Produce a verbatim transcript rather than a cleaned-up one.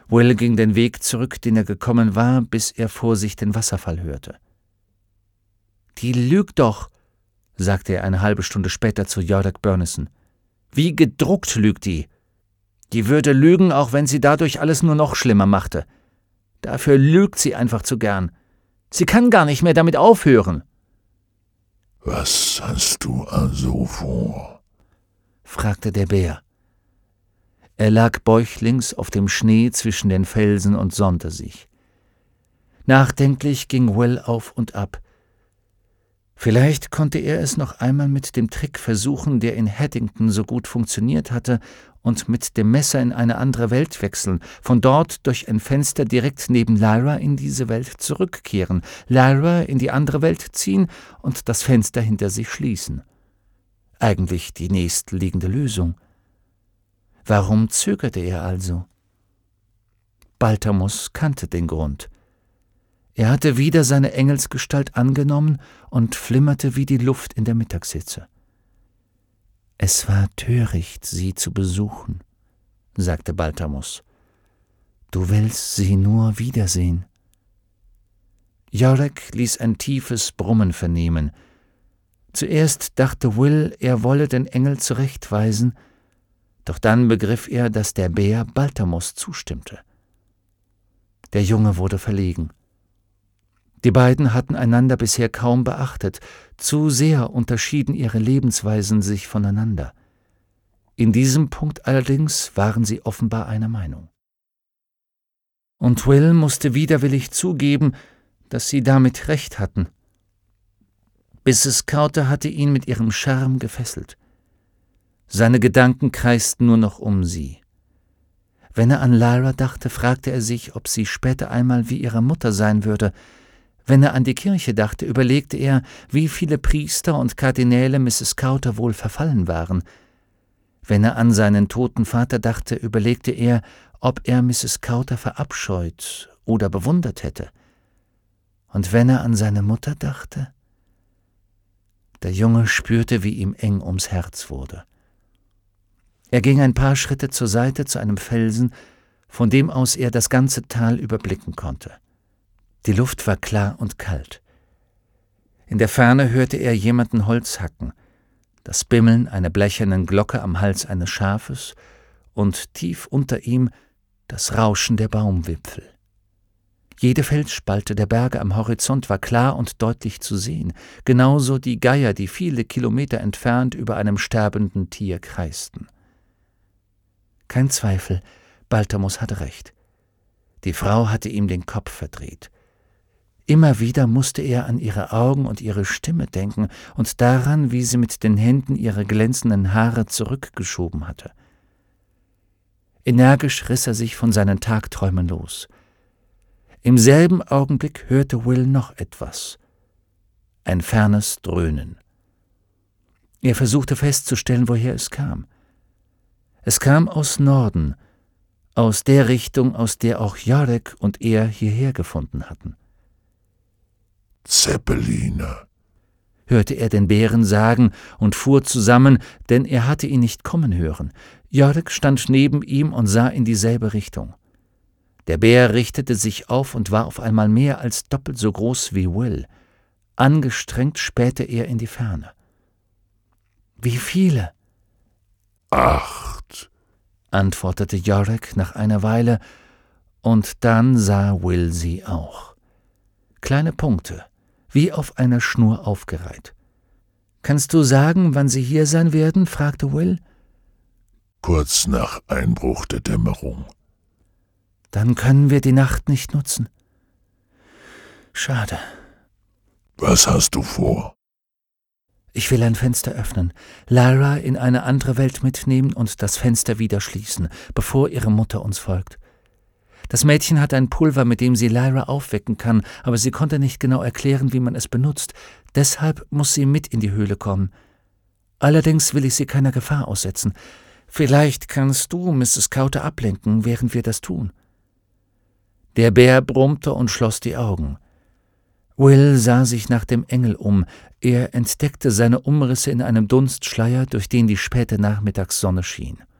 Will ging den Weg zurück, den er gekommen war, bis er vor sich den Wasserfall hörte. »Die lügt doch«, sagte er eine halbe Stunde später zu Jordak Burnison. »Wie gedruckt lügt die. Die würde lügen, auch wenn sie dadurch alles nur noch schlimmer machte. Dafür lügt sie einfach zu gern. Sie kann gar nicht mehr damit aufhören.« »Was hast du also vor?« fragte der Bär. Er lag bäuchlings auf dem Schnee zwischen den Felsen und sonnte sich. Nachdenklich ging Will auf und ab. Vielleicht konnte er es noch einmal mit dem Trick versuchen, der in Haddington so gut funktioniert hatte, und mit dem Messer in eine andere Welt wechseln, von dort durch ein Fenster direkt neben Lyra in diese Welt zurückkehren, Lyra in die andere Welt ziehen und das Fenster hinter sich schließen. Eigentlich die nächstliegende Lösung. Warum zögerte er also? Balthamus kannte den Grund. Er hatte wieder seine Engelsgestalt angenommen und flimmerte wie die Luft in der Mittagshitze. »Es war töricht, sie zu besuchen«, sagte Balthamus. »Du willst sie nur wiedersehen.« Jorek ließ ein tiefes Brummen vernehmen. Zuerst dachte Will, er wolle den Engel zurechtweisen, doch dann begriff er, dass der Bär Balthamus zustimmte. Der Junge wurde verlegen. Die beiden hatten einander bisher kaum beachtet, zu sehr unterschieden ihre Lebensweisen sich voneinander. In diesem Punkt allerdings waren sie offenbar einer Meinung. Und Will musste widerwillig zugeben, dass sie damit recht hatten. Misses Carter hatte ihn mit ihrem Charme gefesselt. Seine Gedanken kreisten nur noch um sie. Wenn er an Lyra dachte, fragte er sich, ob sie später einmal wie ihre Mutter sein würde. Wenn er an die Kirche dachte, überlegte er, wie viele Priester und Kardinäle Misses Carter wohl verfallen waren. Wenn er an seinen toten Vater dachte, überlegte er, ob er Misses Carter verabscheut oder bewundert hätte. Und wenn er an seine Mutter dachte? Der Junge spürte, wie ihm eng ums Herz wurde. Er ging ein paar Schritte zur Seite zu einem Felsen, von dem aus er das ganze Tal überblicken konnte. Die Luft war klar und kalt. In der Ferne hörte er jemanden Holz hacken, das Bimmeln einer blechernen Glocke am Hals eines Schafes und tief unter ihm das Rauschen der Baumwipfel. Jede Felsspalte der Berge am Horizont war klar und deutlich zu sehen, genauso die Geier, die viele Kilometer entfernt über einem sterbenden Tier kreisten. Kein Zweifel, Balthamus hatte recht. Die Frau hatte ihm den Kopf verdreht. Immer wieder musste er an ihre Augen und ihre Stimme denken und daran, wie sie mit den Händen ihre glänzenden Haare zurückgeschoben hatte. Energisch riss er sich von seinen Tagträumen los. Im selben Augenblick hörte Will noch etwas. Ein fernes Dröhnen. Er versuchte festzustellen, woher es kam. Es kam aus Norden, aus der Richtung, aus der auch Jorek und er hierher gefunden hatten. »Zeppeline«, hörte er den Bären sagen und fuhr zusammen, denn er hatte ihn nicht kommen hören. Jorek stand neben ihm und sah in dieselbe Richtung. Der Bär richtete sich auf und war auf einmal mehr als doppelt so groß wie Will. Angestrengt spähte er in die Ferne. »Wie viele?« »Acht«, antwortete Jorek nach einer Weile, und dann sah Will sie auch. Kleine Punkte, wie auf einer Schnur aufgereiht. »Kannst du sagen, wann sie hier sein werden?« fragte Will. »Kurz nach Einbruch der Dämmerung.« »Dann können wir die Nacht nicht nutzen. Schade.« »Was hast du vor?« »Ich will ein Fenster öffnen, Lyra in eine andere Welt mitnehmen und das Fenster wieder schließen, bevor ihre Mutter uns folgt. Das Mädchen hat ein Pulver, mit dem sie Lyra aufwecken kann, aber sie konnte nicht genau erklären, wie man es benutzt. Deshalb muss sie mit in die Höhle kommen. Allerdings will ich sie keiner Gefahr aussetzen. Vielleicht kannst du Misses Carter ablenken, während wir das tun.« Der Bär brummte und schloss die Augen. Will sah sich nach dem Engel um. Er entdeckte seine Umrisse in einem Dunstschleier, durch den die späte Nachmittagssonne schien.